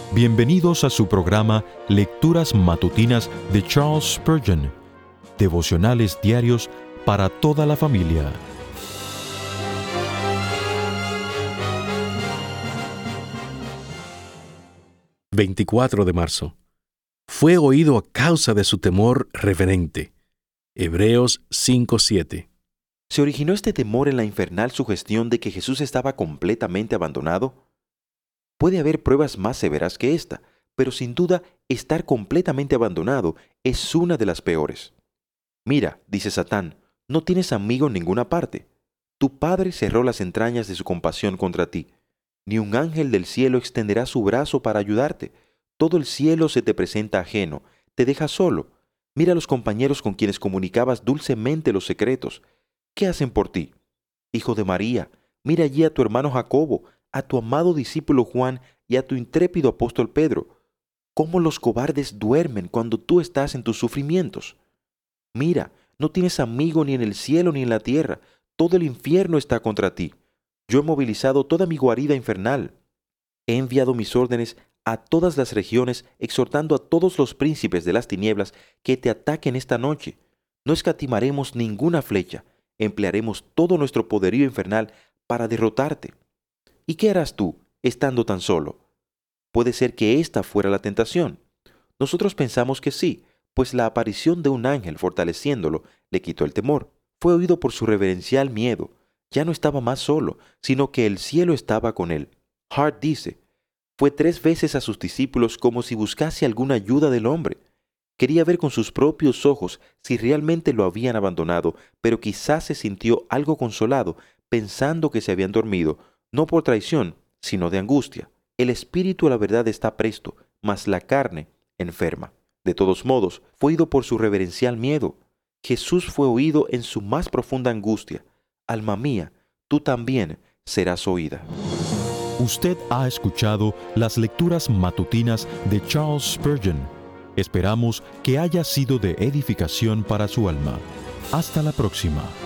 Bienvenidos a su programa Lecturas Matutinas de Charles Spurgeon, devocionales diarios para toda la familia. «24 de marzo. Fue oído a causa de su temor reverente». Hebreos 5:7. ¿Se originó este temor en la infernal sugestión de que Jesús estaba completamente abandonado? Puede haber pruebas más severas que esta, pero sin duda estar completamente abandonado es una de las peores. Mira, dice Satán, no tienes amigo en ninguna parte. Tu Padre cerró las entrañas de su compasión contra ti. Ni un ángel del cielo extenderá su brazo para ayudarte. Todo el cielo se te presenta ajeno, te deja solo. Mira a los compañeros con quienes comunicabas dulcemente los secretos. ¿Qué hacen por ti? Hijo de María, mira allí a tu hermano Jacobo, a tu amado discípulo Juan y a tu intrépido apóstol Pedro. ¿Cómo los cobardes duermen cuando tú estás en tus sufrimientos? Mira, no tienes amigo ni en el cielo ni en la tierra. Todo el infierno está contra ti. Yo he movilizado toda mi guarida infernal. He enviado mis órdenes a todas las regiones, exhortando a todos los príncipes de las tinieblas que te ataquen esta noche. No escatimaremos ninguna flecha. Emplearemos todo nuestro poderío infernal para derrotarte. ¿Y qué harás tú, estando tan solo? Puede ser que esta fuera la tentación. Nosotros pensamos que sí, pues la aparición de un ángel fortaleciéndolo le quitó el temor. Fue oído por su reverencial miedo. Ya no estaba más solo, sino que el cielo estaba con él. Hart dice, fue 3 veces a sus discípulos como si buscase alguna ayuda del hombre. Quería ver con sus propios ojos si realmente lo habían abandonado, pero quizás se sintió algo consolado, pensando que se habían dormido, no por traición, sino de angustia. El espíritu a la verdad está presto, mas la carne enferma. De todos modos, fue oído por su reverencial miedo. Jesús fue oído en su más profunda angustia. Alma mía, tú también serás oída. Usted ha escuchado las lecturas matutinas de Charles Spurgeon. Esperamos que haya sido de edificación para su alma. Hasta la próxima.